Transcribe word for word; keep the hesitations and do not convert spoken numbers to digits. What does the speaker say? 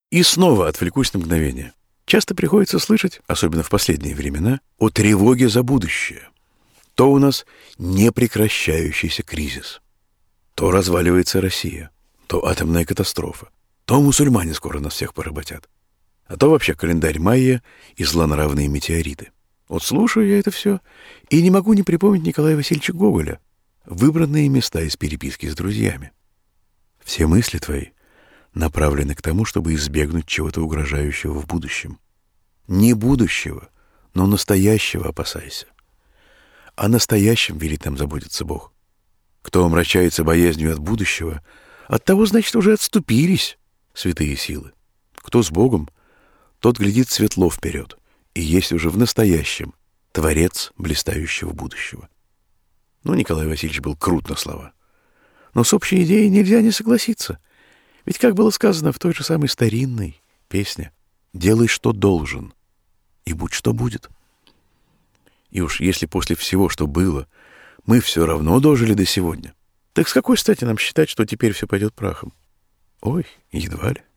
И снова отвлекусь на мгновение. Часто приходится слышать, особенно в последние времена, о тревоге за будущее. То у нас непрекращающийся кризис, то разваливается Россия, то атомная катастрофа, то мусульмане скоро нас всех поработят, а то вообще календарь майя и злонравные метеориты. Вот слушаю я это все и не могу не припомнить Николая Васильевича Гоголя, выбранные места из переписки с друзьями. Все мысли твои направлены к тому, чтобы избегнуть чего-то угрожающего в будущем. Не будущего, но настоящего опасайся. О настоящем велит нам заботиться Бог. Кто омрачается боязнью от будущего, от того, значит, уже отступились святые силы. Кто с Богом, тот глядит светло вперед и есть уже в настоящем творец блистающего будущего. Ну, Николай Васильевич был крут на слова. Но с общей идеей нельзя не согласиться. Ведь, как было сказано в той же самой старинной песне, «Делай, что должен, и будь, что будет». И уж если после всего, что было, мы все равно дожили до сегодня, так с какой стати нам считать, что теперь все пойдет прахом? Ой, едва ли.